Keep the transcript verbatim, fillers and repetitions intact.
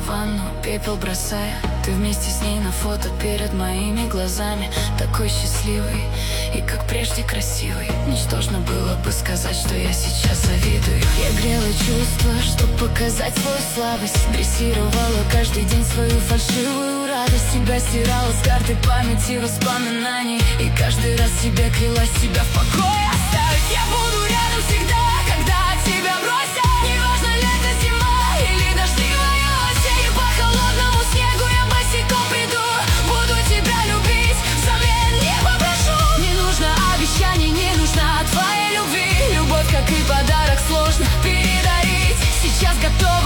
ванну, пепел бросая. Ты вместе с ней на фото перед моими глазами. Такой счастливый и как прежде красивый. Ничтожно было бы сказать, что я сейчас завидую. Я грела чувства, чтоб показать свою слабость. Дрессировала каждый день свою фальшивую радость. Тебя стирала с карты памяти воспоминаний. И каждый раз тебе клялась себя в покое оставить. Я буду рядом всегда, когда тебя бросят. Неважно, лето, зима или дождливая осень. По холодному снегу я босиком приду. Буду тебя любить, взамен не попрошу. Не нужно обещаний, не нужна твоя любви. Любовь, как и подарок, сложно передарить. Сейчас готова